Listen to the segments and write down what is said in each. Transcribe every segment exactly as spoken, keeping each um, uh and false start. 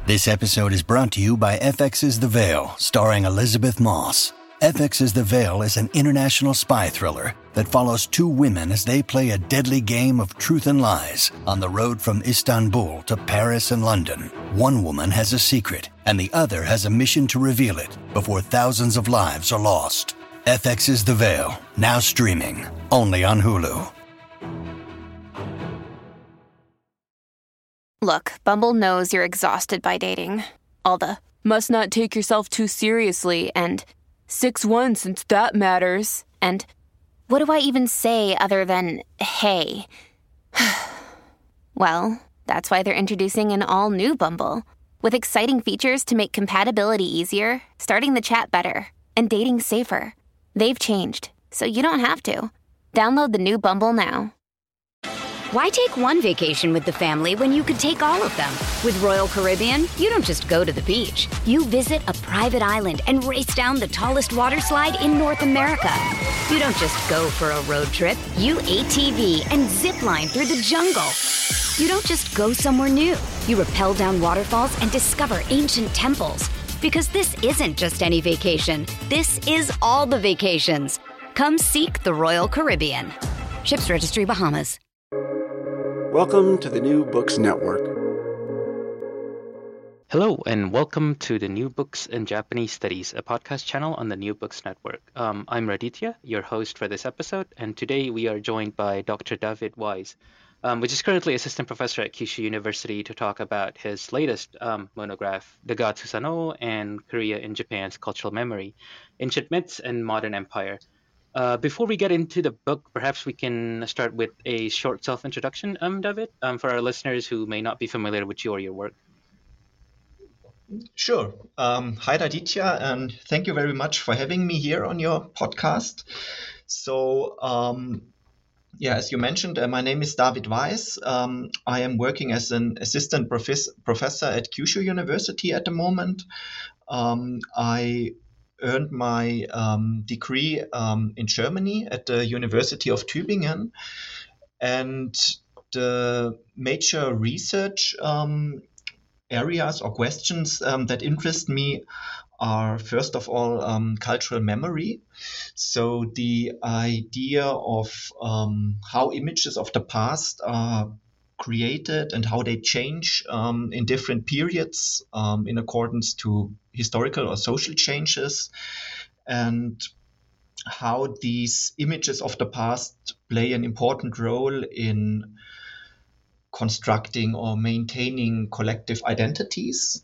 This episode is brought to you by F X's The Veil, starring Elizabeth Moss. F X's The Veil is an international spy thriller that follows two women as they play a deadly game of truth and lies on the road from Istanbul to Paris and London. One woman has a secret, and the other has a mission to reveal it before thousands of lives are lost. F X's The Veil, now streaming, only on Hulu. Look, Bumble knows you're exhausted by dating. All the, must not take yourself too seriously, and six one since that matters. And what do I even say other than, hey? Well, that's why they're introducing an all-new Bumble, with exciting features to make compatibility easier, starting the chat better, and dating safer. They've changed, so you don't have to. Download the new Bumble now. Why take one vacation with the family when you could take all of them? With Royal Caribbean, you don't just go to the beach. You visit a private island and race down the tallest water slide in North America. You don't just go for a road trip. You A T V and zip line through the jungle. You don't just go somewhere new. You rappel down waterfalls and discover ancient temples. Because this isn't just any vacation. This is all the vacations. Come seek the Royal Caribbean. Ships Registry, Bahamas. Welcome to the New Books Network. Hello, and welcome to the New Books in Japanese Studies, a podcast channel on the New Books Network. Um, I'm Raditya, your host for this episode, and today we are joined by Doctor David Wise, um, which is currently assistant professor at Kyushu University, to talk about his latest um, monograph, The God Susanoo and Korea in Japan's Cultural Memory, Ancient Myths and Modern Empire. Uh, before we get into the book, perhaps we can start with a short self-introduction, um, David, um, for our listeners who may not be familiar with you or your work. Sure. Um, hi, Raditya, and thank you very much for having me here on your podcast. So, um, yeah, as you mentioned, uh, my name is David Weiss. Um, I am working as an assistant profes- professor at Kyushu University at the moment. Um, I earned my um, degree um, in Germany at the University of Tübingen. And the major research um, areas or questions um, that interest me are, first of all, um, cultural memory. So the idea of um, how images of the past are created and how they change um, in different periods um, in accordance to historical or social changes, and how these images of the past play an important role in constructing or maintaining collective identities.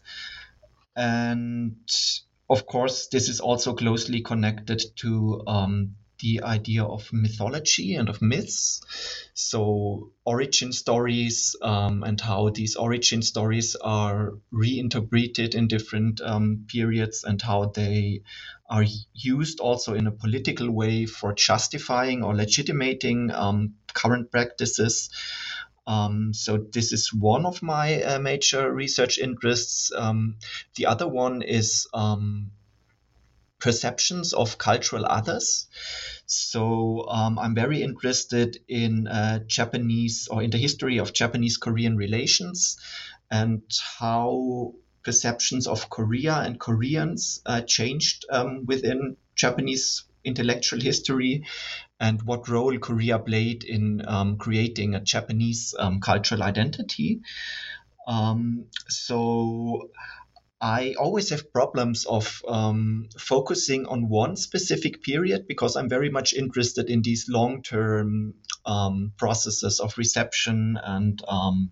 And of course, this is also closely connected to um, the idea of mythology and of myths. So origin stories um, and how these origin stories are reinterpreted in different um, periods, and how they are used also in a political way for justifying or legitimating um, current practices. Um, so this is one of my uh, major research interests. Um, the other one is um, perceptions of cultural others. So um, I'm very interested in uh, Japanese, or in the history of Japanese-Korean relations, and how perceptions of Korea and Koreans uh, changed um, within Japanese intellectual history, and what role Korea played in um, creating a Japanese um, cultural identity. Um, so I always have problems of um, focusing on one specific period, because I'm very much interested in these long-term um, processes of reception and um,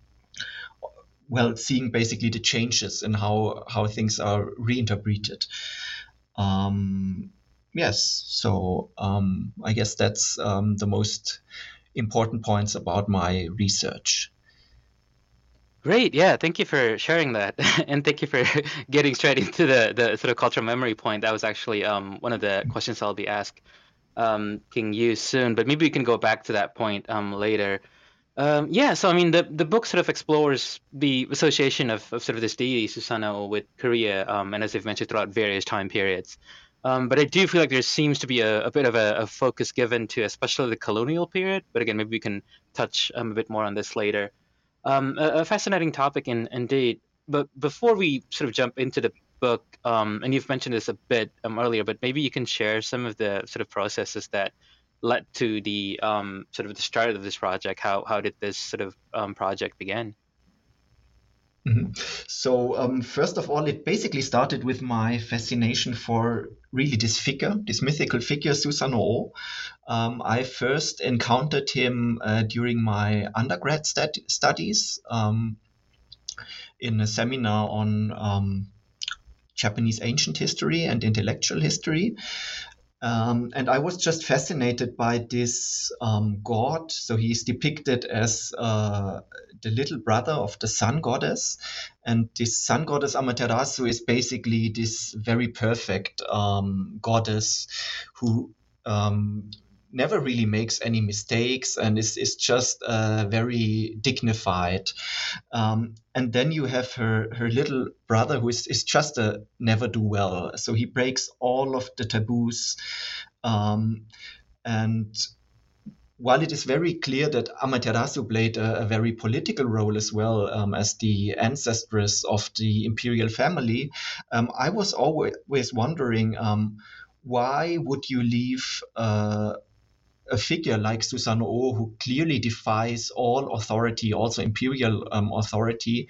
well, seeing basically the changes in how, how things are reinterpreted. Um, yes, so um, I guess that's um, the most important points about my research. Great, yeah, thank you for sharing that, and thank you for getting straight into the, the sort of cultural memory point. That was actually um, one of the questions I'll be asking um, you soon, but maybe we can go back to that point um, later. Um, yeah, so I mean, the, the book sort of explores the association of, of sort of this deity, Susanoo, with Korea, um, and as I've mentioned, throughout various time periods. Um, but I do feel like there seems to be a, a bit of a, a focus given to especially the colonial period, but again, maybe we can touch um, a bit more on this later. Um, a, a fascinating topic in, indeed. but before we sort of jump into the book, um, and you've mentioned this a bit um, earlier, but maybe you can share some of the sort of processes that led to the um, sort of the start of this project. How how did this sort of um, project begin? Mm-hmm. So um, first of all, it basically started with my fascination for really this figure, this mythical figure, Susanoo. Um, I first encountered him uh, during my undergrad stud- studies um, in a seminar on um, Japanese ancient history and intellectual history. Um, and I was just fascinated by this um, god. So he's depicted as uh, the little brother of the sun goddess. And this sun goddess Amaterasu is basically this very perfect um, goddess who um, never really makes any mistakes and is, is just uh, very dignified. Um, and then you have her, her little brother who is, is just a never-do-well. So he breaks all of the taboos. Um, and while it is very clear that Amaterasu played a, a very political role as well um, as the ancestress of the imperial family, um, I was always wondering, um, why would you leave uh, a figure like Susanoo, who clearly defies all authority, also imperial um, authority,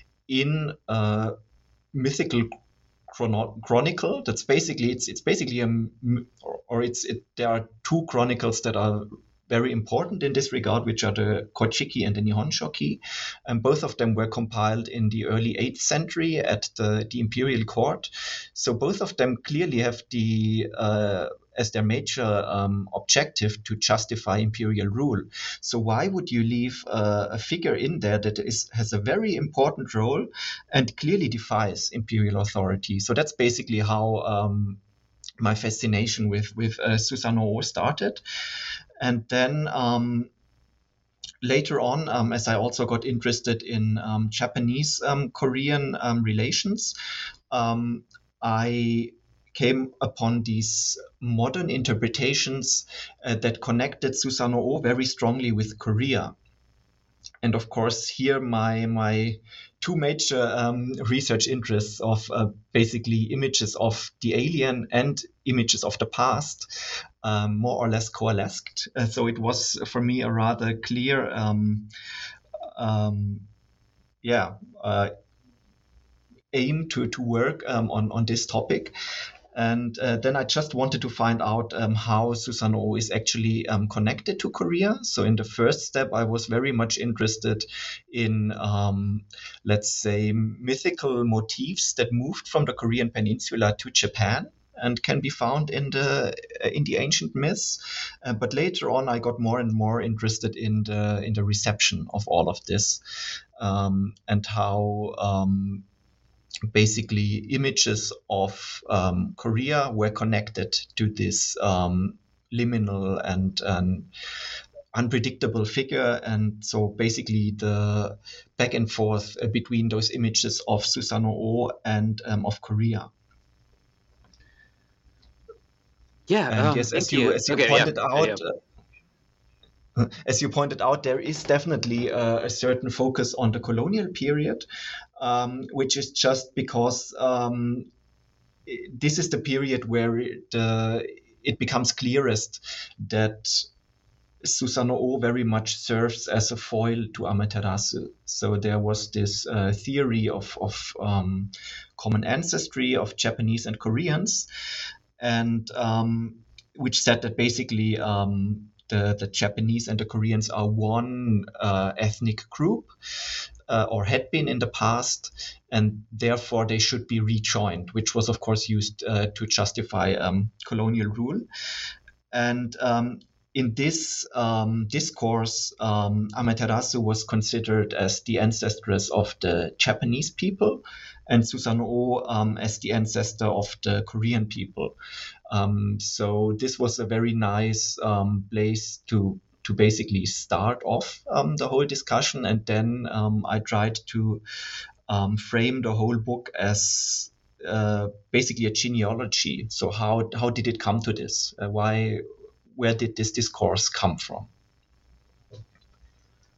in a mythical chrono- chronicle? That's basically it's it's basically a or, or it's it, there are two chronicles that are very important in this regard, which are the Kojiki and the Nihon Shoki. And both of them were compiled in the early eighth century at the, the imperial court. So both of them clearly have the uh, as their major um, objective to justify imperial rule. So why would you leave uh, a figure in there that is has a very important role and clearly defies imperial authority? So that's basically how um, my fascination with with uh, Susanoo started. And then um, later on, um, as I also got interested in um, Japanese-Korean um, um, relations, um, I came upon these modern interpretations uh, that connected Susanoo very strongly with Korea. And of course, here my my two major um, research interests of uh, basically images of the alien and images of the past um, more or less coalesced. Uh, so it was for me a rather clear, um, um, yeah, uh, aim to to work um, on on this topic. And uh, then I just wanted to find out um, how Susanoo is actually um, connected to Korea. So in the first step, I was very much interested in, um, let's say, mythical motifs that moved from the Korean peninsula to Japan and can be found in the in the ancient myths. Uh, but later on, I got more and more interested in the in the reception of all of this um, and how. Um, Basically, images of um, Korea were connected to this um, liminal and um, unpredictable figure. And so basically the back and forth between those images of Susanoo and um, of Korea. Yeah, and um, yes, as thank you, you. as you Okay, pointed yeah, out, yeah. uh, as you pointed out, there is definitely a, a certain focus on the colonial period. Um, which is just because um, this is the period where it, uh, it becomes clearest that Susanoo very much serves as a foil to Amaterasu. So there was this uh, theory of, of um, common ancestry of Japanese and Koreans, and um, which said that basically um, the, the Japanese and the Koreans are one uh, ethnic group. Uh, or had been in the past, and therefore they should be rejoined, which was, of course, used uh, to justify um, colonial rule. And um, in this um, discourse, um, Amaterasu was considered as the ancestress of the Japanese people, and Susanoo um, as the ancestor of the Korean people. Um, so this was a very nice um, place to to basically start off um, the whole discussion. And then um, I tried to um, frame the whole book as uh, basically a genealogy. So how how did it come to this? Uh, why, where did this discourse come from?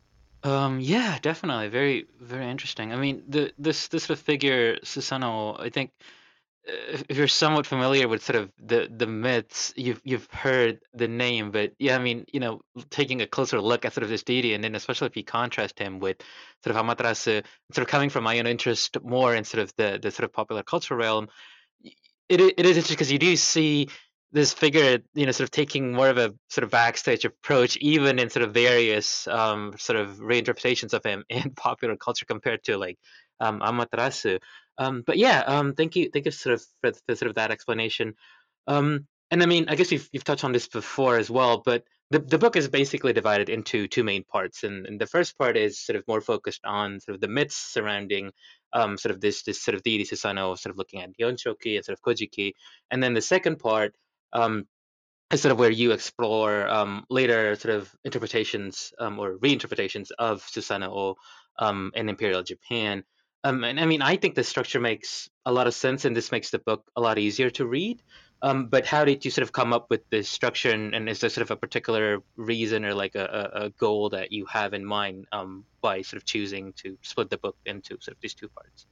Um, yeah, definitely. Very, very interesting. I mean, the this this sort of figure, Susanoo, I think uh, if if you're somewhat familiar with sort of the the myths, you've you've heard the name, but yeah, I mean, you know, taking a closer look at sort of this deity, and then especially if you contrast him with sort of Amaterasu, sort of coming from my own interest more in sort of the the sort of popular culture realm, y- it i- it is interesting because you do see this figure, you know, sort of taking more of a sort of backstage approach, even in sort of various um, sort of reinterpretations of him in popular culture compared to like um, Amaterasu. Um, but yeah, um, thank you, thank you sort of for, for sort of that explanation. Um, and I mean, I guess you've you've touched on this before as well, but the the book is basically divided into two main parts, and, and the first part is sort of more focused on sort of the myths surrounding um sort of this this sort of deity Susanoo, sort of looking at Yonshoki and sort of Kojiki, and then the second part um is sort of where you explore um later sort of interpretations um or reinterpretations of Susanoo um in Imperial Japan. Um, and I mean, I think the structure makes a lot of sense, and this makes the book a lot easier to read. Um, but how did you sort of come up with this structure, and, and is there sort of a particular reason or like a, a a goal that you have in mind um, by sort of choosing to split the book into sort of these two parts?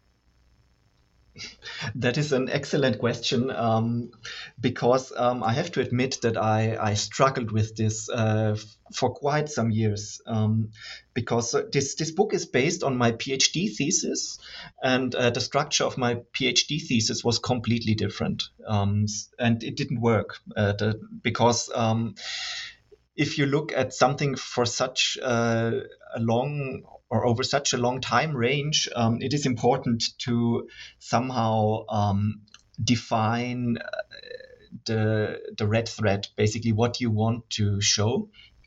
That is an excellent question, um, because um, I have to admit that I, I struggled with this uh, f- for quite some years, um, because uh, this, this book is based on my PhD thesis, and uh, the structure of my PhD thesis was completely different, um, s- and it didn't work uh, the, because um, if you look at something for such uh, a long or over such a long time range, um, it is important to somehow um, define uh, the the red thread, basically what you want to show.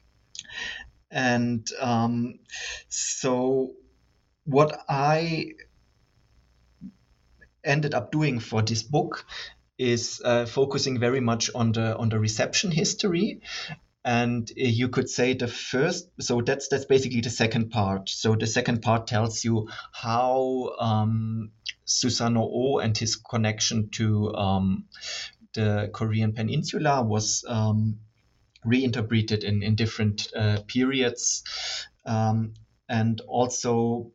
And um, so, what I ended up doing for this book is uh, focusing very much on the on the reception history. And uh, you could say the first, so that's that's basically the second part. So the second part tells you how um, Susanoo and his connection to um, the Korean Peninsula was um, reinterpreted in in different uh, periods, um, and also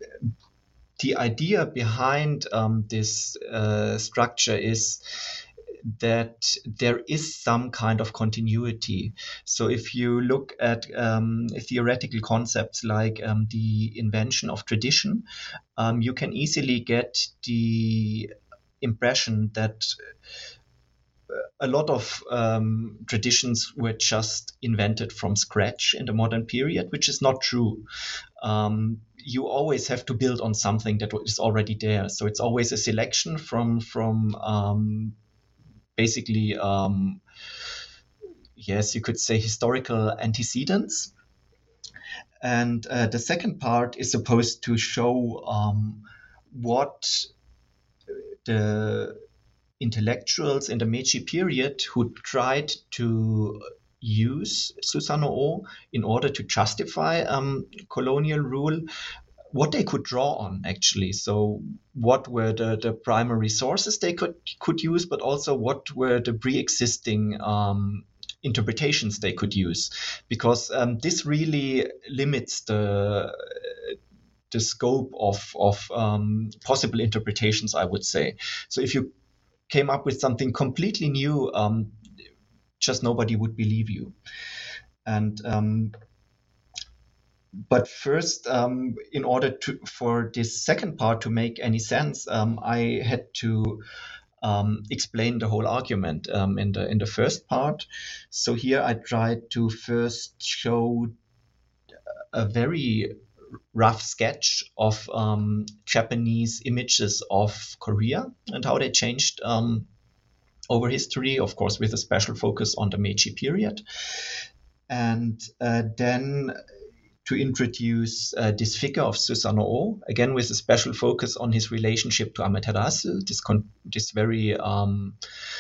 the idea behind um, this uh, structure is that there is some kind of continuity. So if you look at um, theoretical concepts like um, the invention of tradition, um, you can easily get the impression that a lot of um, traditions were just invented from scratch in the modern period, which is not true. Um, you always have to build on something that is already there. So it's always a selection from from um, basically, um, yes, you could say historical antecedents. And uh, the second part is supposed to show um, what the intellectuals in the Meiji period who tried to use Susanoo in order to justify um, colonial rule, what they could draw on actually. So what were the, the primary sources they could could use, but also what were the pre-existing um, interpretations they could use, because um, this really limits the the scope of of um, possible interpretations, I would say. So if you came up with something completely new, um, just nobody would believe you. And um, but first, um, in order to for this second part to make any sense, um, I had to um, explain the whole argument um, in the in the first part. So here I tried to first show a very rough sketch of um, Japanese images of Korea and how they changed um, over history, of course, with a special focus on the Meiji period. And uh, then to introduce uh, this figure of Susanoo, again with a special focus on his relationship to Amaterasu, this, con- this very, um,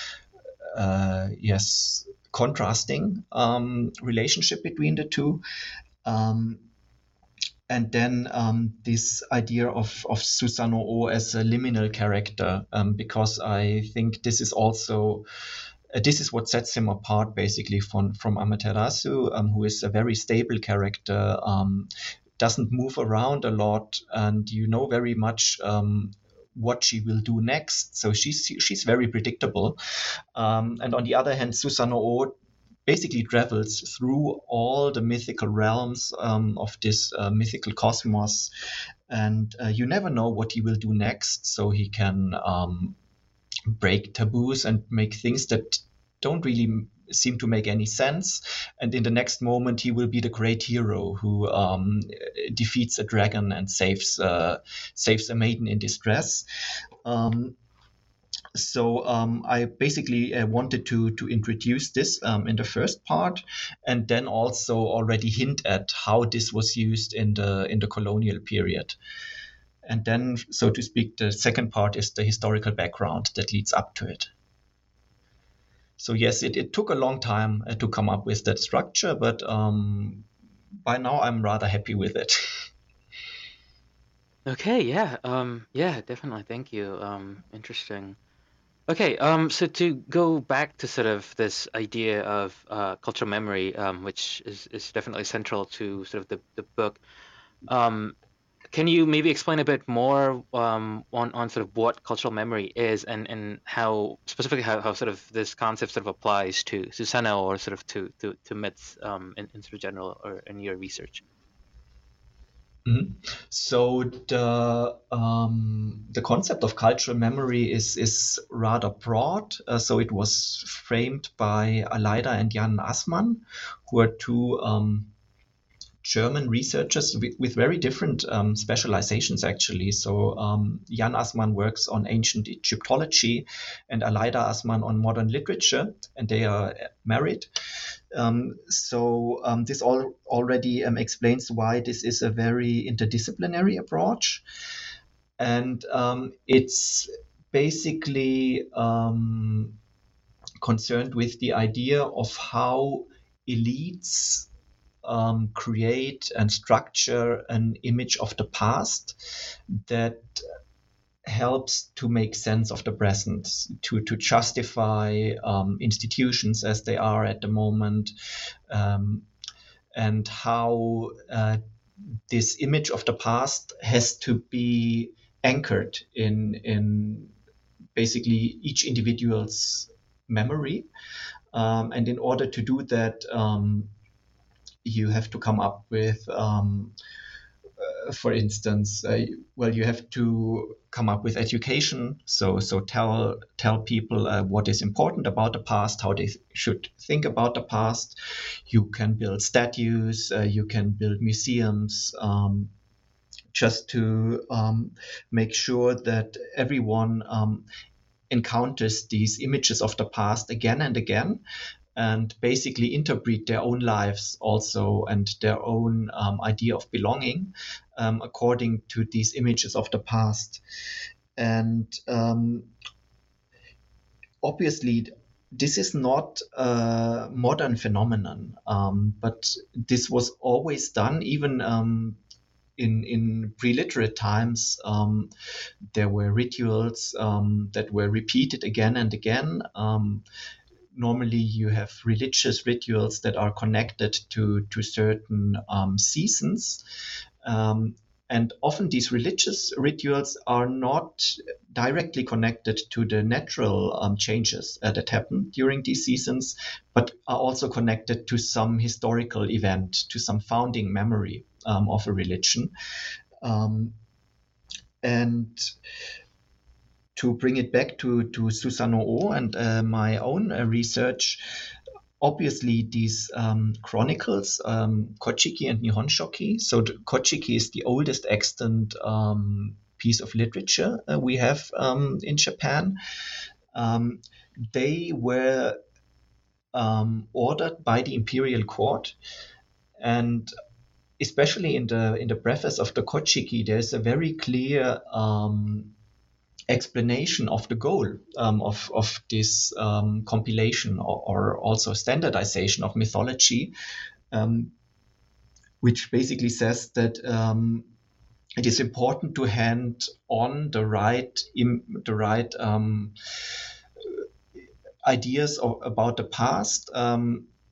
uh, yes, contrasting um, relationship between the two. Um, and then um, this idea of, of Susanoo as a liminal character, um, because I think this is also uh, this is what sets him apart basically from from Amaterasu, um, who is a very stable character, um, doesn't move around a lot, and you know very much um, what she will do next. So she's she's very predictable. Um, and on the other hand, Susanoo basically travels through all the mythical realms um, of this uh, mythical cosmos, and uh, you never know what he will do next. So he can um, break taboos and make things that don't really seem to make any sense. And in the next moment, he will be the great hero who um, defeats a dragon and saves uh, saves a maiden in distress. Um, So um, I basically uh, wanted to to introduce this um, in the first part, and then also already hint at how this was used in the in the colonial period. And then, so to speak, the second part is the historical background that leads up to it. So yes, it, it took a long time uh, to come up with that structure, but um, by now I'm rather happy with it. Okay, yeah, um, yeah, definitely. Thank you. Um, interesting. Okay, um, so to go back to sort of this idea of uh, cultural memory, um, which is, is definitely central to sort of the, the book, um, can you maybe explain a bit more um, on, on sort of what cultural memory is, and, and how specifically how, how sort of this concept sort of applies to Susanoo or sort of to, to, to myths um, in, in sort of general or in your research? Mm-hmm. So the um, the concept of cultural memory is is rather broad. Uh, so it was framed by Aleida and Jan Assmann, who are two um, German researchers with, with very different um, specializations, actually. So um, Jan Assmann works on ancient Egyptology, and Aleida Assmann on modern literature, and they are married. Um, so um, this all already um, explains why this is a very interdisciplinary approach, and um, it's basically um, concerned with the idea of how elites um, create and structure an image of the past that helps to make sense of the present, to to justify um, institutions as they are at the moment, um, and how uh, this image of the past has to be anchored in in basically each individual's memory, um, and in order to do that, um, you have to come up with um, Uh, for instance, uh, well, you have to come up with education. So, so tell tell people uh, what is important about the past, how they th- should think about the past. You can build statues. Uh, you can build museums. Um, just to um, make sure that everyone um, encounters these images of the past again and again, and basically interpret their own lives also and their own um, idea of belonging um, according to these images of the past. And um, obviously, this is not a modern phenomenon, um, but this was always done, even um, in in pre-literate times. Um, there were rituals um, that were repeated again and again. Um, Normally, you have religious rituals that are connected to, to certain um, seasons. Um, and often these religious rituals are not directly connected to the natural um, changes uh, that happen during these seasons, but are also connected to some historical event, to some founding memory um, of a religion. Um, and to bring it back to, to Susanoo and uh, my own uh, research, obviously these um, chronicles, um, Kojiki and Nihonshoki. So the Kojiki is the oldest extant um, piece of literature uh, we have um, in Japan. Um, they were um, ordered by the imperial court, and especially in the in the preface of the Kojiki, there's a very clear um, explanation of the goal um, of, of this um, compilation or, or also standardization of mythology, um, which basically says that um, it is important to hand on the right, im- the right um, ideas of, about the past, um,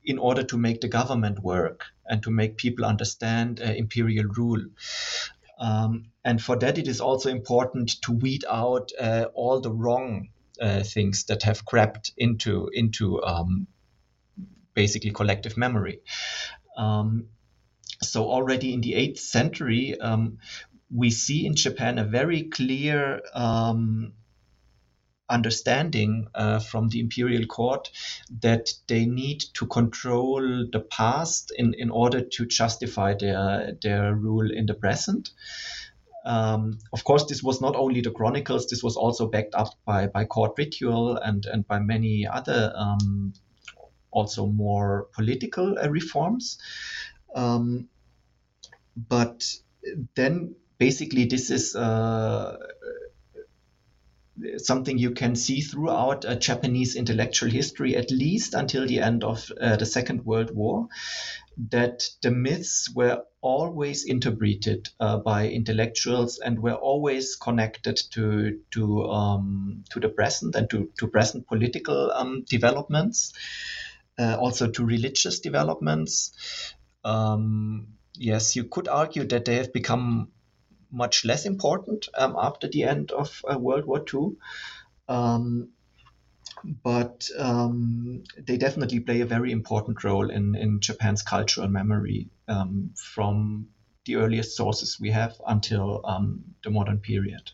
in order to make the government work and to make people understand uh, imperial rule. Um, and for that, it is also important to weed out uh, all the wrong uh, things that have crept into into um, basically collective memory. Um, so already in the eighth century, um, we see in Japan a very clear um, understanding uh, from the imperial court that they need to control the past in, in order to justify their, their rule in the present. Um, of course, this was not only the chronicles, this was also backed up by, by court ritual and, and by many other um, also more political uh, reforms. Um, but then basically this is uh, something you can see throughout uh, Japanese intellectual history, at least until the end of uh, the Second World War, that the myths were always interpreted uh, by intellectuals and were always connected to to um, to the present and to, to present political um, developments, uh, also to religious developments. Um, yes, you could argue that they have become much less important um, after the end of uh, World War Two. Um, but um, they definitely play a very important role in, in Japan's cultural memory um, from the earliest sources we have until um, the modern period.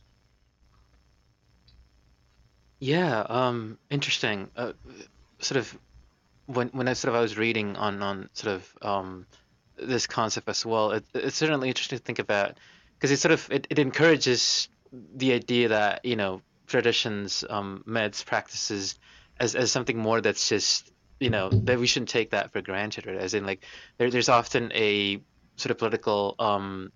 Yeah, um, interesting. Uh, sort of when when I sort of I was reading on on sort of um, this concept as well, it, it's certainly interesting to think about, because it sort of it, it encourages the idea that, you know, traditions, um, myths, practices as as something more that's just, you know, that we shouldn't take that for granted, right? As in, like, there, there's often a sort of political um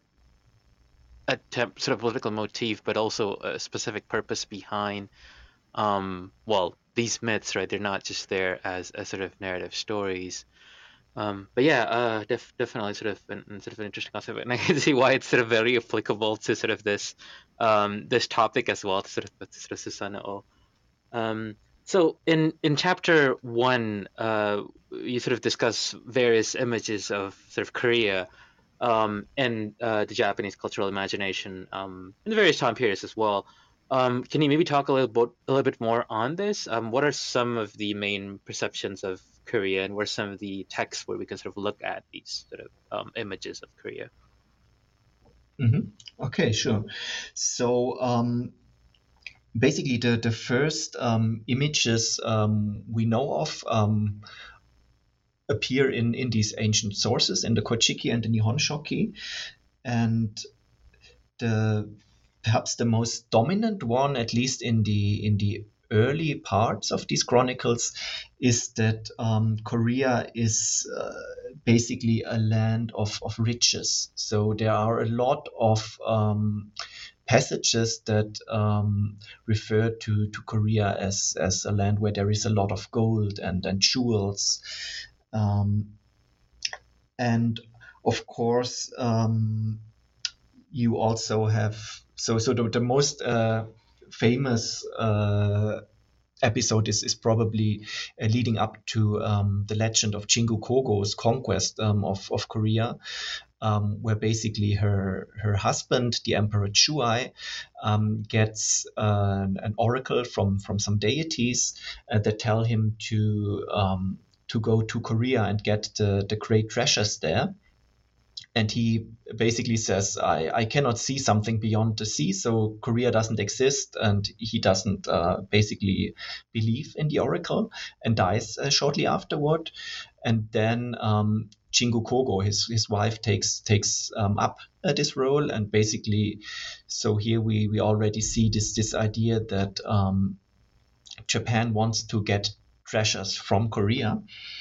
attempt, sort of political motif, but also a specific purpose behind um well, these myths, right? They're not just there as as sort of narrative stories. Um, but yeah, uh, def- definitely sort of an, sort of an interesting concept, and I can see why it's sort of very applicable to sort of this um, this topic as well, to sort of to sort of Susanoo. Um, so in in chapter one, uh, you sort of discuss various images of sort of Korea um, and uh, the Japanese cultural imagination um, in the various time periods as well. Um, can you maybe talk a little bit a little bit more on this? Um, what are some of the main perceptions of Korea, and what are some of the texts where we can sort of look at these sort of um, images of Korea? Mm-hmm. Okay, sure. So um, basically, the the first um, images um, we know of um, appear in in these ancient sources, in the Kojiki and the Nihon Shoki, and the perhaps the most dominant one, at least in the in the early parts of these chronicles, is that um, Korea is uh, basically a land of, of riches. So there are a lot of um, passages that um, refer to, to Korea as, as a land where there is a lot of gold and, and jewels. Um, and of course, um, you also have, so, so the, the most uh, famous uh, episode is, is probably uh, leading up to um, the legend of Jingu Kogo's conquest um, of, of Korea, um, where basically her her husband, the Emperor Chuai, um, gets uh, an oracle from, from some deities uh, that tell him to um, to go to Korea and get the, the great treasures there. And he basically says, I, I cannot see something beyond the sea, so Korea doesn't exist. And he doesn't uh, basically believe in the oracle and dies uh, shortly afterward. And then um, Jingu Kogo, his, his wife, takes takes um, up uh, this role. And basically, so here we, we already see this, this idea that um, Japan wants to get treasures from Korea.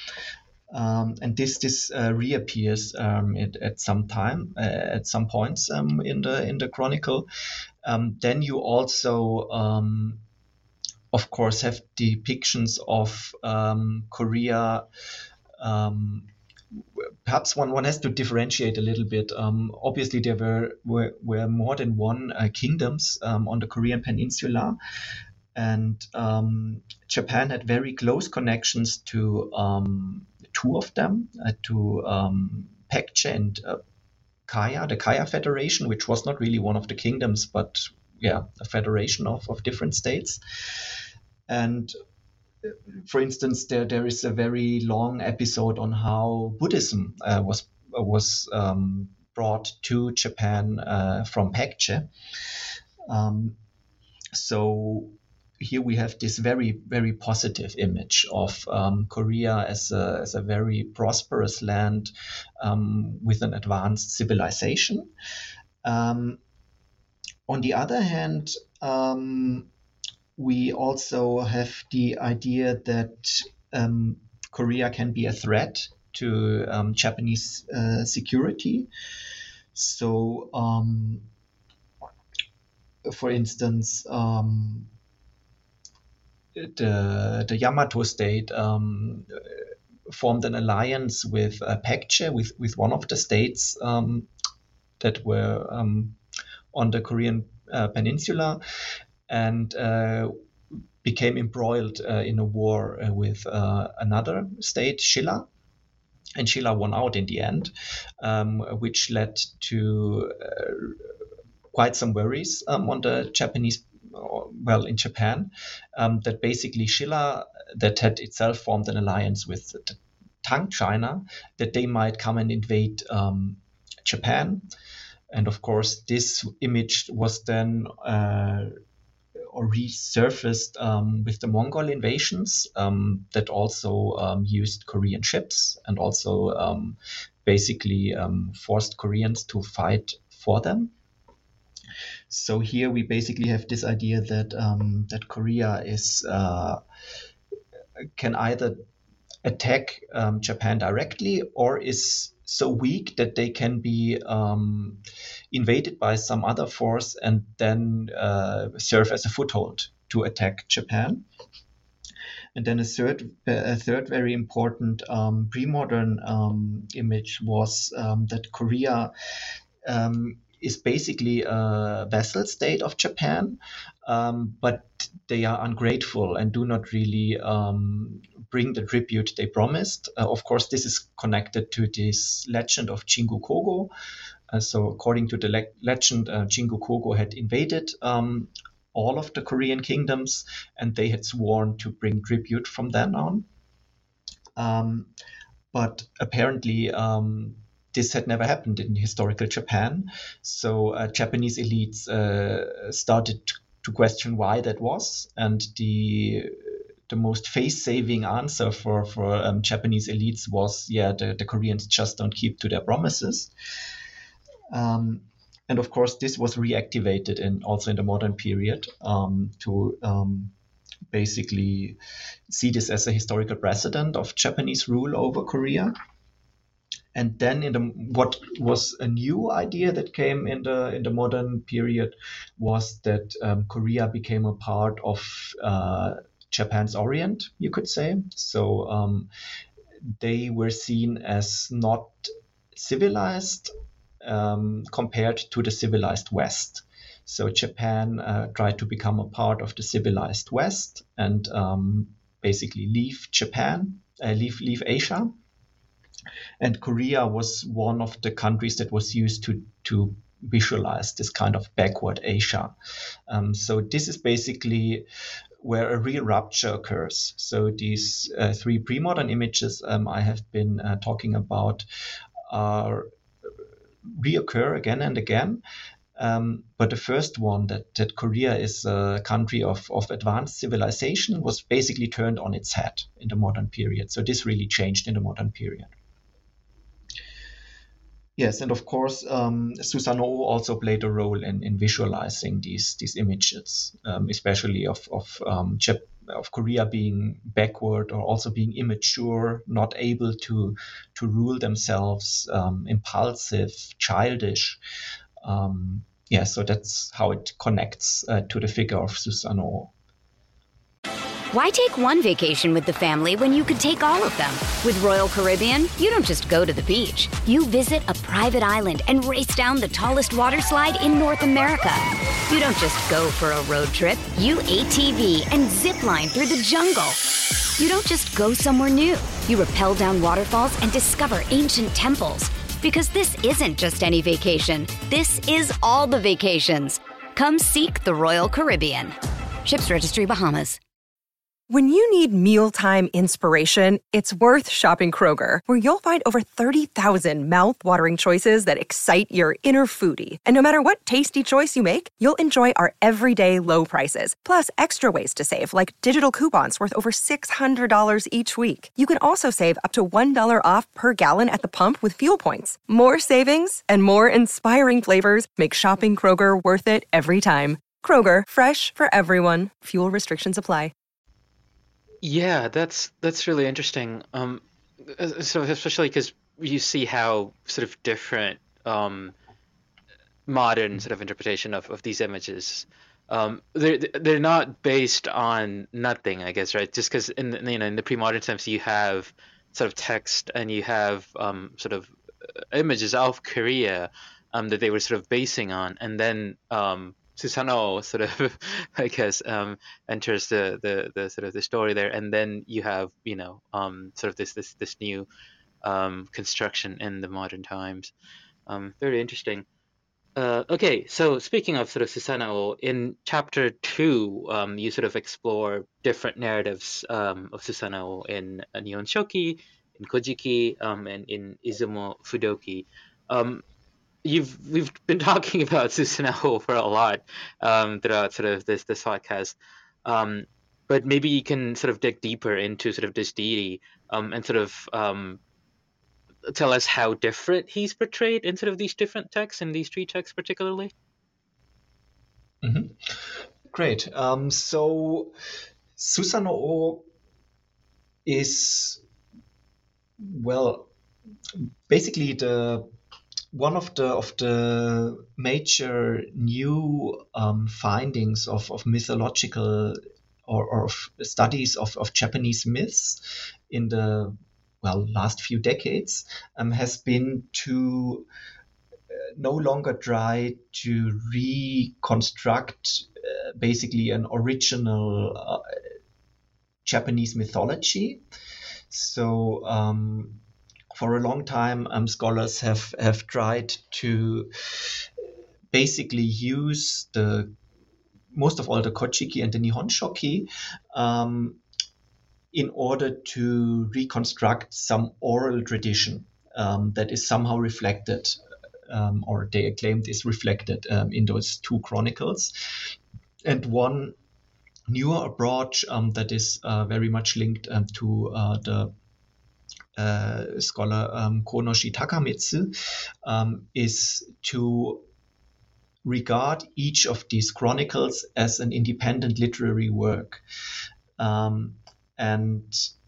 Um, and this this uh, reappears um, at, at some time, uh, at some points um, in the in the chronicle. Um, then you also, um, of course, have depictions of um, Korea. Um, perhaps one, one has to differentiate a little bit. Um, obviously, there were were, were more than one uh, kingdoms um, on the Korean peninsula. And um, Japan had very close connections to um, two of them, uh, to um, Baekje and uh, Kaya, the Kaya Federation, which was not really one of the kingdoms, but yeah, a federation of, of different states. And for instance, there there is a very long episode on how Buddhism uh, was was um, brought to Japan uh, from Baekje. Um, so here we have this very, very positive image of um, Korea as a, as a very prosperous land um, with an advanced civilization. Um, on the other hand, um, we also have the idea that um, Korea can be a threat to um, Japanese uh, security. So, um, for instance, um, the the Yamato state um, formed an alliance with uh, Baekje, with with one of the states um, that were um, on the Korean uh, peninsula, and uh, became embroiled uh, in a war uh, with uh, another state, Shilla. And Shilla won out in the end, um, which led to uh, quite some worries um, on the Japanese, well, in Japan, um, that basically Shilla, that had itself formed an alliance with the Tang China, that they might come and invade um, Japan. And of course, this image was then uh, or resurfaced um, with the Mongol invasions um, that also um, used Korean ships and also um, basically um, forced Koreans to fight for them. So here we basically have this idea that um, that Korea is uh, can either attack um, Japan directly or is so weak that they can be um, invaded by some other force and then uh, serve as a foothold to attack Japan. And then a third, a third very important um, pre-modern um, image was um, that Korea um, is basically a vassal state of Japan, um, but they are ungrateful and do not really um, bring the tribute they promised. Uh, of course, this is connected to this legend of Jingu Kogo. Uh, so according to the le- legend, uh, Jingu Kogo had invaded um, all of the Korean kingdoms, and they had sworn to bring tribute from then on. Um, but apparently, um, this had never happened in historical Japan. So uh, Japanese elites uh, started to, to question why that was. And the the most face-saving answer for, for um, Japanese elites was, yeah, the, the Koreans just don't keep to their promises. Um, and of course, this was reactivated in also in the modern period um, to um, basically see this as a historical precedent of Japanese rule over Korea. And then, in the what was a new idea that came in the in the modern period was that um, Korea became a part of uh, Japan's Orient, you could say. So um, they were seen as not civilized um, compared to the civilized West. So Japan uh, tried to become a part of the civilized West and um, basically leave Japan, uh, leave leave Asia. And Korea was one of the countries that was used to, to visualize this kind of backward Asia. Um, so this is basically where a real rupture occurs. So these uh, three pre-modern images um, I have been uh, talking about are reoccur again and again. Um, but the first one, that, that Korea is a country of, of advanced civilization, was basically turned on its head in the modern period. So this really changed in the modern period. Yes, and of course, um, Susanoo also played a role in, in visualizing these these images, um, especially of of um, Jap- of Korea being backward or also being immature, not able to to rule themselves, um, impulsive, childish. Um, yeah, so that's how it connects uh, to the figure of Susanoo. Why take one vacation with the family when you could take all of them? With Royal Caribbean, you don't just go to the beach. You visit a private island and race down the tallest water slide in North America. You don't just go for a road trip. You A T V and zip line through the jungle. You don't just go somewhere new. You rappel down waterfalls and discover ancient temples. Because this isn't just any vacation. This is all the vacations. Come seek the Royal Caribbean. Ships Registry, Bahamas. When you need mealtime inspiration, it's worth shopping Kroger, where you'll find over thirty thousand mouth-watering choices that excite your inner foodie. And no matter what tasty choice you make, you'll enjoy our everyday low prices, plus extra ways to save, like digital coupons worth over six hundred dollars each week. You can also save up to one dollar off per gallon at the pump with fuel points. More savings and more inspiring flavors make shopping Kroger worth it every time. Kroger, fresh for everyone. Fuel restrictions apply. Yeah, that's that's really interesting. Um, so especially because you see how sort of different um, modern sort of interpretation of, of these images. Um, they're they're not based on nothing, I guess, right? Just because in the, you know in the pre-modern times you have sort of text and you have um, sort of images of Korea um, that they were sort of basing on, and then um, Susanoo sort of, I guess, um, enters the, the, the sort of the story there, and then you have, you know, um, sort of this this this new um, construction in the modern times. Um, very interesting. Uh, okay, so speaking of sort of Susanoo, in chapter two, um, you sort of explore different narratives um, of Susanoo in uh, Nihon Shoki, in Kojiki, um, and in Izumo Fudoki. Um, You've we've been talking about Susanoo for a lot um, throughout sort of this this podcast, um, but maybe you can sort of dig deeper into sort of this deity um, and sort of um, tell us how different he's portrayed in sort of these different texts, in these three texts particularly. Mm-hmm. Great. Um, so Susanoo is, well, basically the one of the of the major new um, findings of, of mythological or, or of studies of, of Japanese myths in the well last few decades um, has been to uh, no longer try to reconstruct uh, basically an original uh, Japanese mythology. So um, For a long time, um, scholars have, have tried to basically use the most of all the Kojiki and the Nihon Shoki um, in order to reconstruct some oral tradition um, that is somehow reflected, um, or they claimed is reflected um, in those two chronicles. And one newer approach um, that is uh, very much linked um, to uh, the Uh, scholar um, Konoshi Takamitsu um, is to regard each of these chronicles as an independent literary work um, and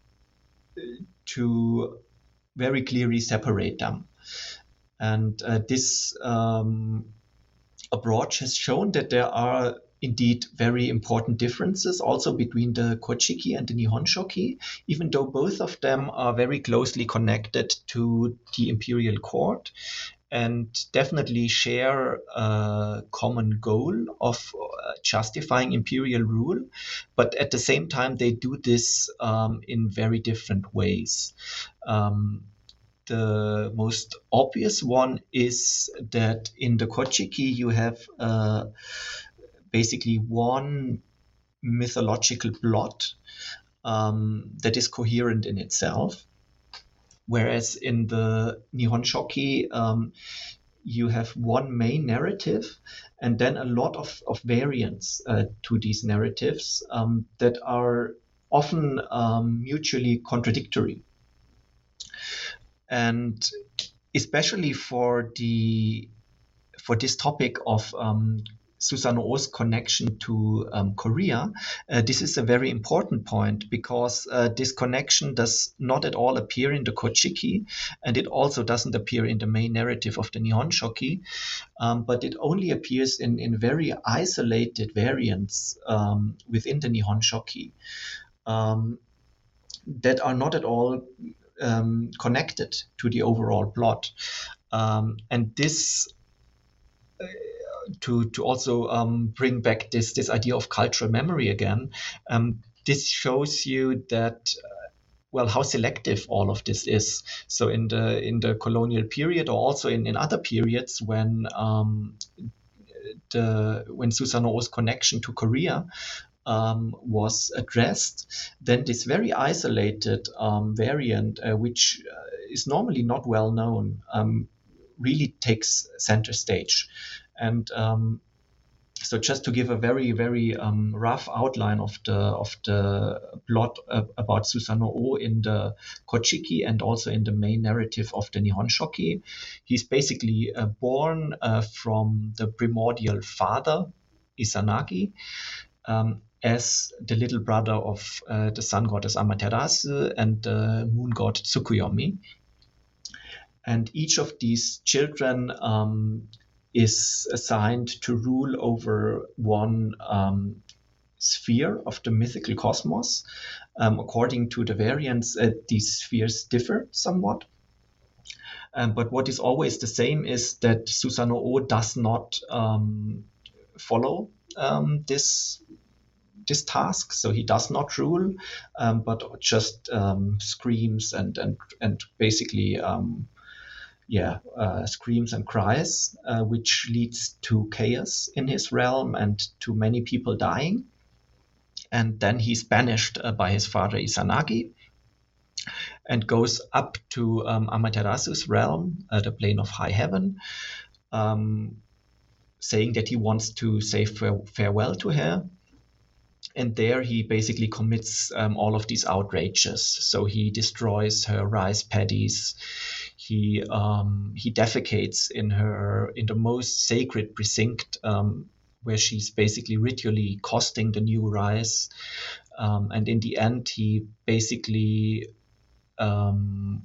to very clearly separate them. And uh, this um, approach has shown that there are indeed very important differences also between the Kojiki and the Nihon Shoki, even though both of them are very closely connected to the imperial court and definitely share a common goal of justifying imperial rule. But at the same time, they do this um, in very different ways. Um, The most obvious one is that in the Kojiki you have uh, basically one mythological plot um, that is coherent in itself, whereas in the Nihon Shoki um, you have one main narrative and then a lot of, of variants uh, to these narratives um, that are often um, mutually contradictory. And especially for the for this topic of um, Susanoo's connection to um, Korea, uh, this is a very important point because uh, this connection does not at all appear in the Kojiki, and it also doesn't appear in the main narrative of the Nihon Shoki, um, but it only appears in, in very isolated variants um, within the Nihon Shoki um, that are not at all Um, connected to the overall plot. Um, and this, uh, to to also um, bring back this, this idea of cultural memory again, um, this shows you that uh, well, how selective all of this is. So in the in the colonial period, or also in, in other periods when um, the when Susanoo's connection to Korea um, was addressed, then this very isolated um, variant, uh, which uh, is normally not well known, um, really takes center stage. And um, so just to give a very, very um, rough outline of the of the plot uh, about Susanoo in the Kochiki and also in the main narrative of the Nihon Shoki, he's basically uh, born uh, from the primordial father, Izanagi, um, as the little brother of uh, the sun goddess Amaterasu and the moon god Tsukuyomi. And each of these children um, is assigned to rule over one um, sphere of the mythical cosmos. Um, according to the variants, uh, these spheres differ somewhat. Um, but what is always the same is that Susanoo does not um, follow um, this this task, so he does not rule, um, but just um, screams and and and basically. Um, yeah, uh, screams and cries, uh, which leads to chaos in his realm and to many people dying. And then he's banished uh, by his father Izanagi and goes up to um, Amaterasu's realm, uh, the plane of high heaven, um, saying that he wants to say fare- farewell to her. And there he basically commits um, all of these outrages. So he destroys her rice paddies. He um, he defecates in her in the most sacred precinct, um, where she's basically ritually costing the new rice. Um, and in the end, he basically um,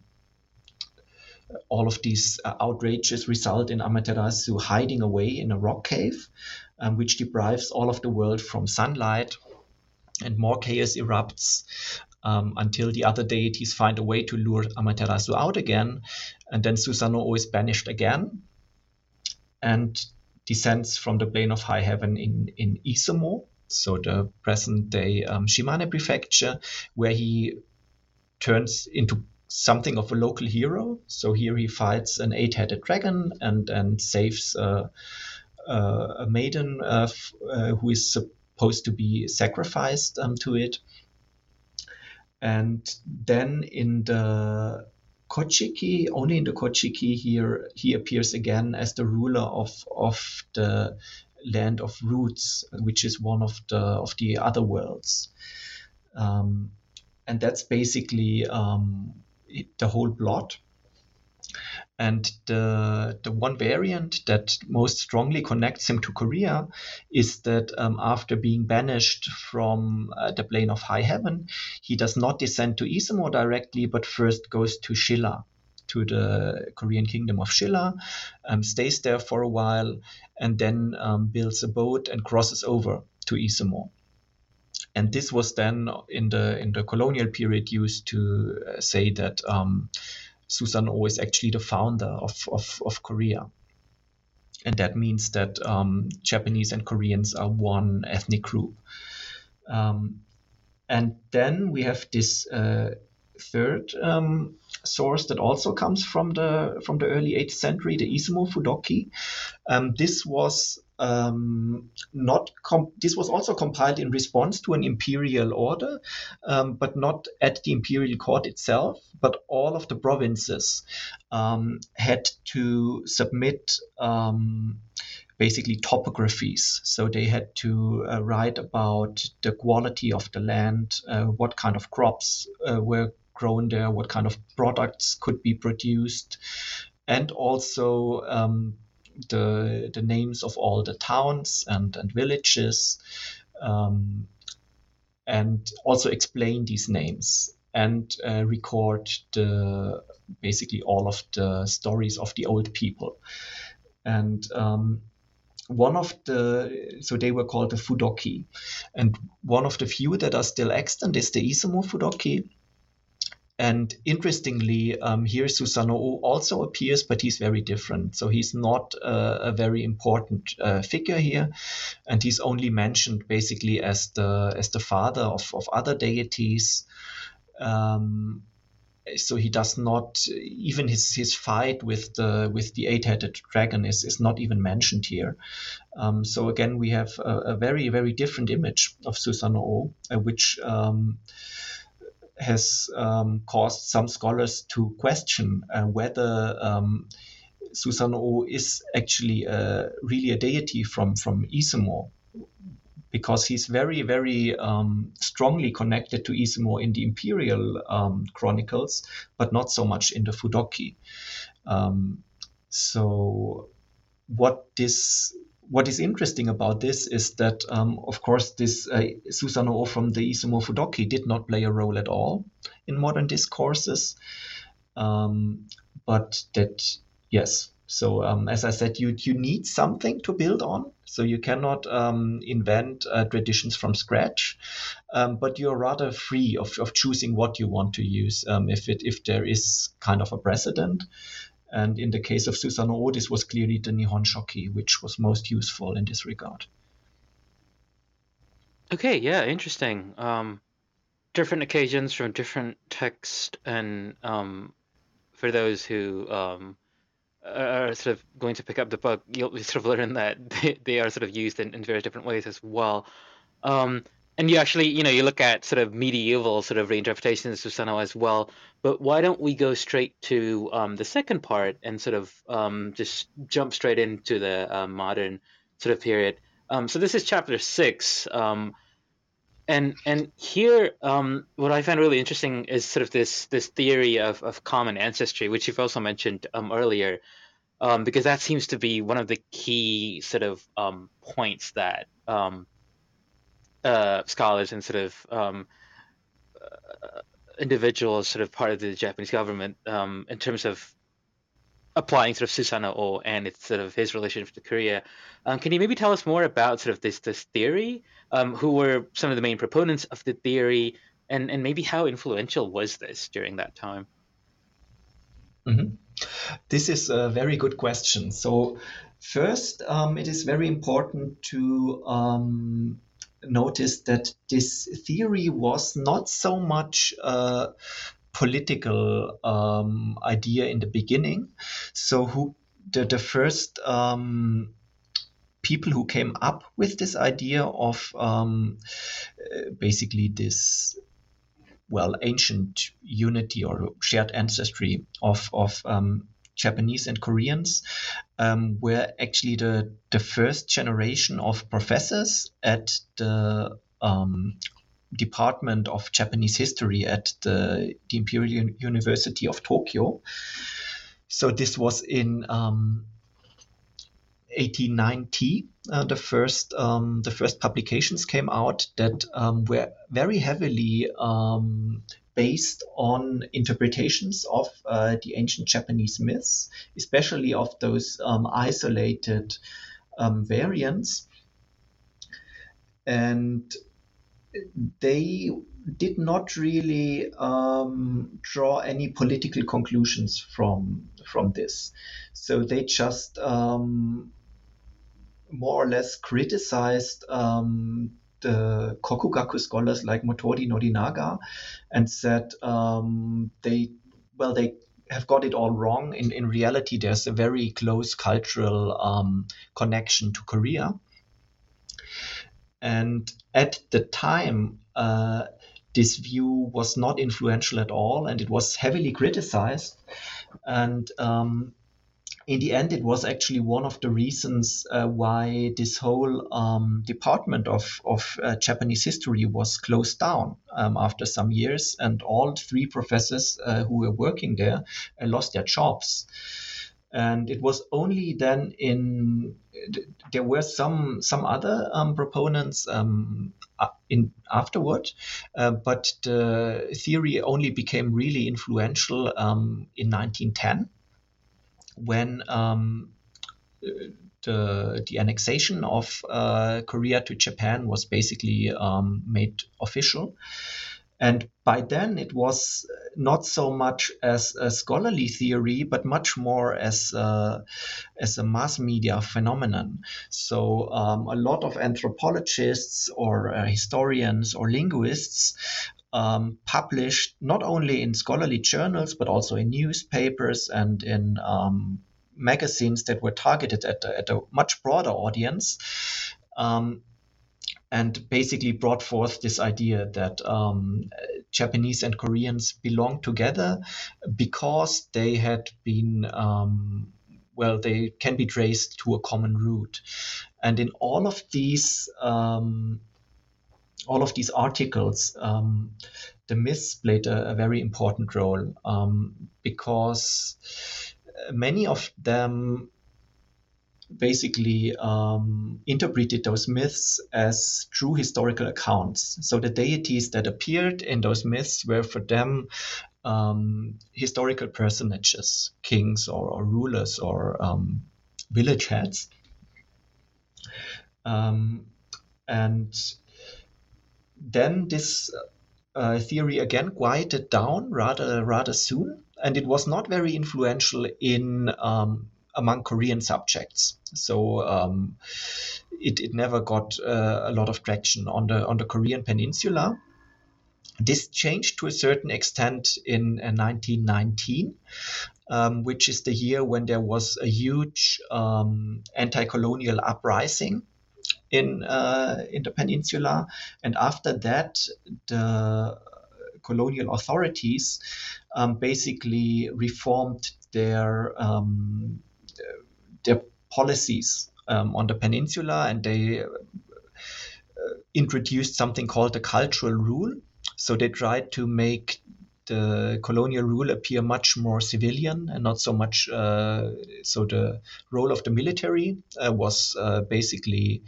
all of these uh, outrages result in Amaterasu hiding away in a rock cave, um, which deprives all of the world from sunlight. And more chaos erupts um, until the other deities find a way to lure Amaterasu out again. And then Susanoo is banished again and descends from the plane of high heaven in, in Izumo, so the present-day um, Shimane prefecture, where he turns into something of a local hero. So here he fights an eight-headed dragon and, and saves uh, uh, a maiden uh, f- uh, who is supposed supposed to be sacrificed um, to it. And then in the Kochiki, only in the Kochiki here, he appears again as the ruler of, of the land of roots, which is one of the of the other worlds. Um, and that's basically um, the whole plot. And the the one variant that most strongly connects him to Korea is that um, after being banished from uh, the plane of high heaven, he does not descend to Izumo directly, but first goes to Shilla, to the Korean kingdom of Shilla, um, stays there for a while, and then um, builds a boat and crosses over to Izumo. And this was then in the in the colonial period used to uh, say that um, Susanoo is actually the founder of, of, of Korea. And that means that um, Japanese and Koreans are one ethnic group. Um, and then we have this uh, third um, source that also comes from the from the early eighth century, the Izumo Fudoki. Um, this was um, not com- this was also compiled in response to an imperial order, um, but not at the imperial court itself. But all of the provinces um, had to submit um, basically topographies. So they had to uh, write about the quality of the land, uh, what kind of crops uh, were grown there, what kind of products could be produced, and also um, the the names of all the towns and, and villages, um, and also explain these names and uh, record the basically all of the stories of the old people. And um, one of the, so they were called the Fudoki, and one of the few that are still extant is the Izumo Fudoki. And interestingly, um, here Susanoo also appears, but he's very different. So he's not uh, a very important uh, figure here, and he's only mentioned basically as the as the father of, of other deities. Um, so he does not even his his fight with the with the eight-headed dragon is is not even mentioned here. Um, so again, we have a, a very very different image of Susanoo, uh, which um, has um, caused some scholars to question uh, whether um, Susanoo is actually uh, really a deity from from Izumo, because he's very, very um, strongly connected to Izumo in the imperial um, chronicles, but not so much in the Fudoki. Um, so what this what is interesting about this is that, um, of course, this uh, Susanoo from the Izumo Fudoki did not play a role at all in modern discourses, um, but that, yes. So um, as I said, you you need something to build on. So you cannot um, invent uh, traditions from scratch, um, but you're rather free of, of choosing what you want to use um, if it if there is kind of a precedent. And in the case of Susanoo, this was clearly the Nihon Shoki, which was most useful in this regard. Okay, yeah, interesting. Um, different occasions from different texts, and um, for those who um, are sort of going to pick up the book, you'll sort of learn that they, they are sort of used in, in various different ways as well. Um, and you actually, you know, you look at sort of medieval sort of reinterpretations of Susanoo as well. But why don't we go straight to um, the second part and sort of um, just jump straight into the uh, modern sort of period. Um, so this is chapter six. Um, and and here, um, what I find really interesting is sort of this this theory of, of common ancestry, which you've also mentioned um, earlier, um, because that seems to be one of the key sort of um, points that um, uh, scholars and sort of um, uh, individuals, sort of part of the Japanese government, um, in terms of applying sort of Susanoo and its sort of his relationship to Korea. Um, can you maybe tell us more about sort of this this theory? Um, who were some of the main proponents of the theory, and, and maybe how influential was this during that time? Mm-hmm. This is a very good question. So first, um, it is very important to um, notice that this theory was not so much a political um, idea in the beginning. So who the, the first um, people who came up with this idea of um, basically this, well, ancient unity or shared ancestry of, of um, Japanese and Koreans um, were actually the, the first generation of professors at the um, Department of Japanese History at the, the Imperial University of Tokyo. So this was in um, eighteen ninety. Uh, the first um, the first publications came out that um, were very heavily um, based on interpretations of uh, the ancient Japanese myths, especially of those um, isolated um, variants. And they did not really um, draw any political conclusions from from this. So they just um, more or less criticized um, the Kokugaku scholars like Motori Norinaga and said um, they, well, they have got it all wrong. In, in reality, there's a very close cultural um, connection to Korea. And at the time, uh, this view was not influential at all, and it was heavily criticized. And um, in the end, it was actually one of the reasons uh, why this whole um, department of, of uh, Japanese history was closed down um, after some years, and all three professors uh, who were working there uh, lost their jobs. And it was only then in there were some some other um, proponents um, in afterward, uh, but the theory only became really influential um, in nineteen ten, when um, the the annexation of uh, Korea to Japan was basically um, made official. And by then, it was not so much as a scholarly theory, but much more as a, as a mass media phenomenon. So um, a lot of anthropologists or uh, historians or linguists um, published not only in scholarly journals, but also in newspapers and in um, magazines that were targeted at, at a much broader audience. Um, and basically brought forth this idea that um, Japanese and Koreans belong together because they had been, um, well, they can be traced to a common root. And in all of these, um, all of these articles, um, the myths played a, a very important role um, because many of them basically um, interpreted those myths as true historical accounts. So the deities that appeared in those myths were for them um, historical personages, kings or, or rulers or um, village heads. Um, and then this uh, theory again quieted down rather rather soon, and it was not very influential in um, among Korean subjects. So um, it, it never got uh, a lot of traction on the on the Korean peninsula. This changed to a certain extent in uh, nineteen nineteen, um, which is the year when there was a huge um, anti-colonial uprising in uh, in the peninsula, and after that, the colonial authorities um, basically reformed their um, their policies um, on the peninsula, and they uh, introduced something called the cultural rule. So they tried to make the colonial rule appear much more civilian and not so much. Uh, so the role of the military uh, was uh, basically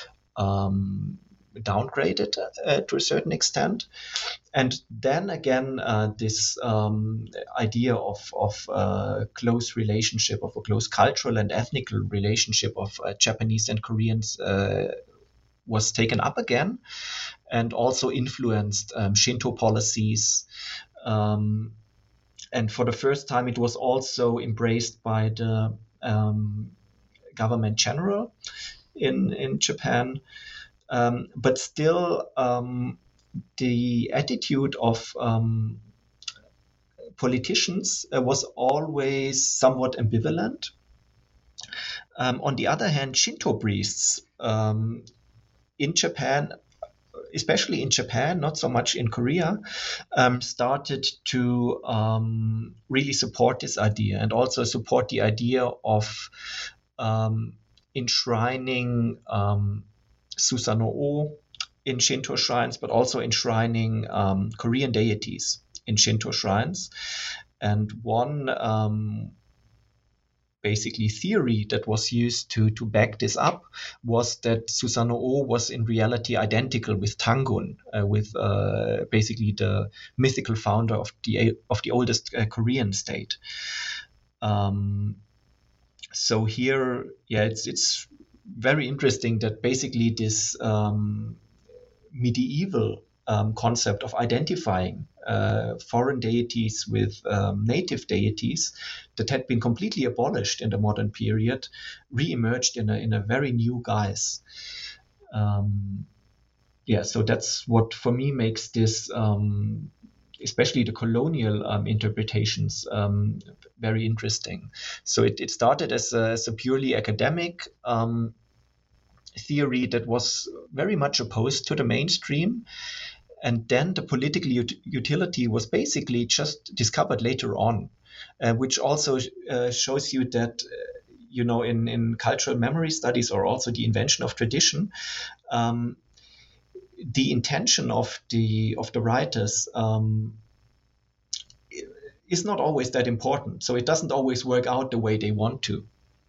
um, downgraded uh, to a certain extent. And then again, uh, this um, idea of, of a close relationship, of a close cultural and ethnic relationship of uh, Japanese and Koreans uh, was taken up again, and also influenced um, Shinto policies. Um, and for the first time, it was also embraced by the um, government general in, in Japan. Um, but still, um, the attitude of um, politicians uh, was always somewhat ambivalent. Um, on the other hand, Shinto priests um, in Japan, especially in Japan, not so much in Korea, um, started to um, really support this idea, and also support the idea of um, enshrining um, Susanoo in Shinto shrines, but also enshrining um, Korean deities in Shinto shrines. And one um, basically theory that was used to, to back this up was that Susanoo was in reality identical with Tangun, uh, with uh, basically the mythical founder of the of the oldest uh, Korean state. Um, so here, yeah, it's it's very interesting that basically this um, medieval um, concept of identifying uh, foreign deities with um, native deities that had been completely abolished in the modern period re-emerged in a, in a very new guise. Um, yeah, so that's what for me makes this, um, especially the colonial um, interpretations, um, very interesting. So it, it started as a, as a purely academic um, theory that was very much opposed to the mainstream. And then the political ut- utility was basically just discovered later on, uh, which also uh, shows you that, uh, you know, in, in cultural memory studies, or also the invention of tradition, um, the intention of the of the writers um, is not always that important. So it doesn't always work out the way they want to.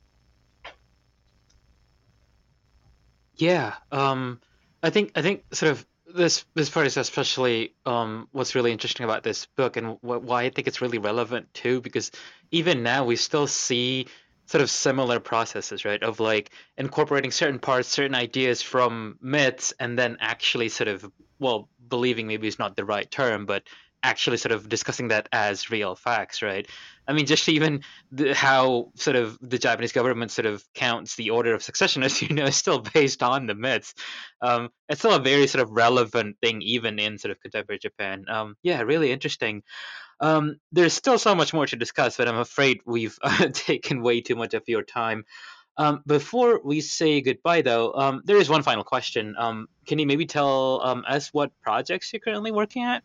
Yeah, um, I think I think sort of this this part is especially um, what's really interesting about this book, and wh- why I think it's really relevant too, because even now we still see sort of similar processes, right? Of like incorporating certain parts, certain ideas from myths, and then actually sort of, well, believing maybe is not the right term, but actually sort of discussing that as real facts, right? I mean, just even the, how sort of the Japanese government sort of counts the order of succession, as you know, is still based on the myths. Um, it's still a very sort of relevant thing, even in sort of contemporary Japan. Um, yeah, really interesting. Um, there's still so much more to discuss, but I'm afraid we've uh, taken way too much of your time. Um, before we say goodbye, though, um, there is one final question. Um, can you maybe tell um, us what projects you're currently working at?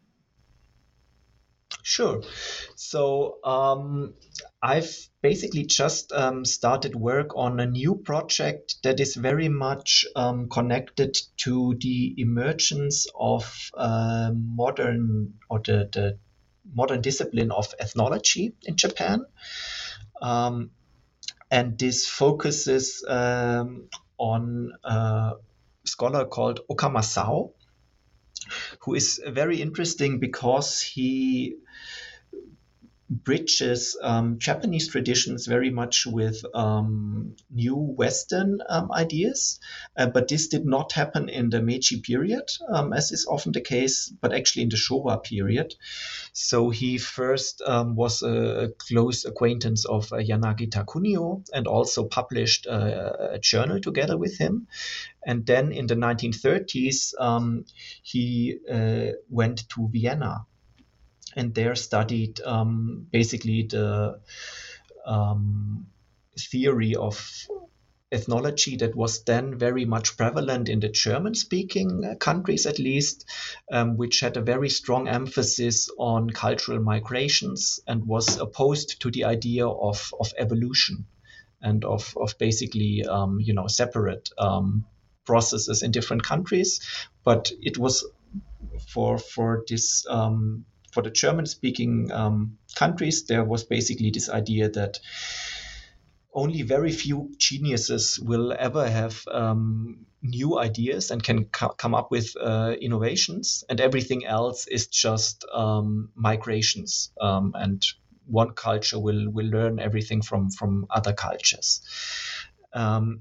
Sure. So um, I've basically just um, started work on a new project that is very much um, connected to the emergence of uh, modern or the, the modern discipline of ethnology in Japan. Um, and this focuses um, on a scholar called Oka Masao, who is very interesting because he bridges um, Japanese traditions very much with um, new Western um, ideas. Uh, but this did not happen in the Meiji period, um, as is often the case, but actually in the Showa period. So he first um, was a close acquaintance of uh, Yanagita Kunio and also published a, a journal together with him. And then in the nineteen thirties, um, he uh, went to Vienna and there studied um, basically the um, theory of ethnology that was then very much prevalent in the German-speaking countries, at least, um, which had a very strong emphasis on cultural migrations and was opposed to the idea of, of evolution and of, of basically, um, you know, separate um, processes in different countries. But it was for for this um, for the German-speaking um, countries, there was basically this idea that only very few geniuses will ever have um, new ideas and can co- come up with uh, innovations, and everything else is just um, migrations. Um, and one culture will will learn everything from from other cultures. Um,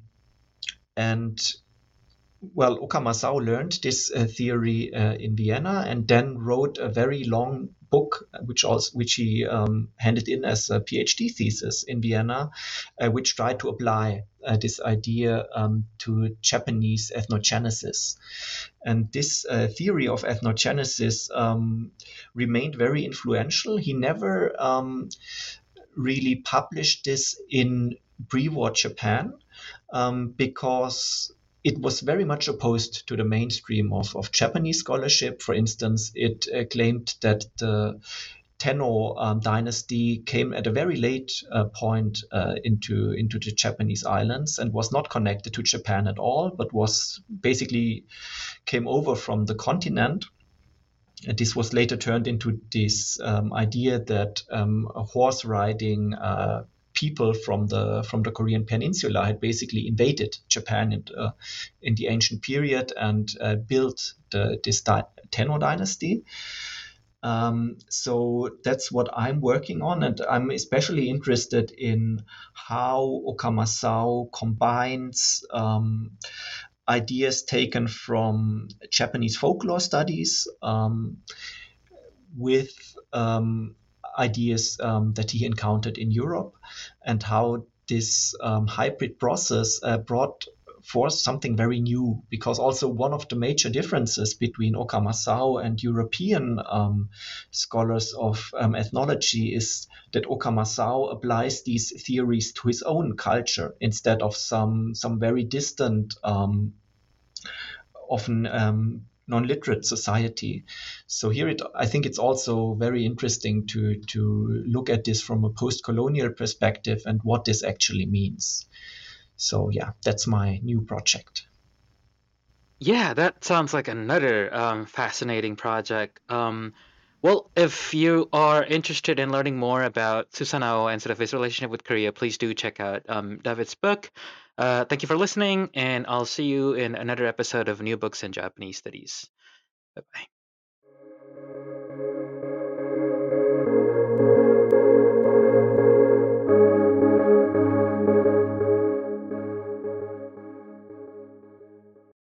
and Well, Oka Masao learned this uh, theory uh, in Vienna and then wrote a very long book, which also which he um, handed in as a PhD thesis in Vienna, uh, which tried to apply uh, this idea um, to Japanese ethnogenesis. And this uh, theory of ethnogenesis um, remained very influential. He never um, really published this in pre-war Japan um, because it was very much opposed to the mainstream of, of Japanese scholarship. For instance, it uh, claimed that the Tenno um, dynasty came at a very late uh, point uh, into, into the Japanese islands and was not connected to Japan at all, but was basically came over from the continent. And this was later turned into this um, idea that um, horse riding uh, people from the from the Korean Peninsula had basically invaded Japan in, uh, in the ancient period and uh, built the, this di- Tenno dynasty. Um, so that's what I'm working on, and I'm especially interested in how Oka Masao combines um, ideas taken from Japanese folklore studies um, with um, ideas um, that he encountered in Europe, and how this um, hybrid process uh, brought forth something very new. Because also one of the major differences between Oka Masao and European um, scholars of um, ethnology is that Oka Masao applies these theories to his own culture instead of some some very distant, um, often um, non-literate society. So here, it, I think it's also very interesting to to look at this from a post-colonial perspective and what this actually means. So yeah, that's my new project. Yeah, that sounds like another um, fascinating project. Um, well, if you are interested in learning more about Susanoo and sort of his relationship with Korea, please do check out um, David's book. Uh, thank you for listening, and I'll see you in another episode of New Books in Japanese Studies. Bye-bye.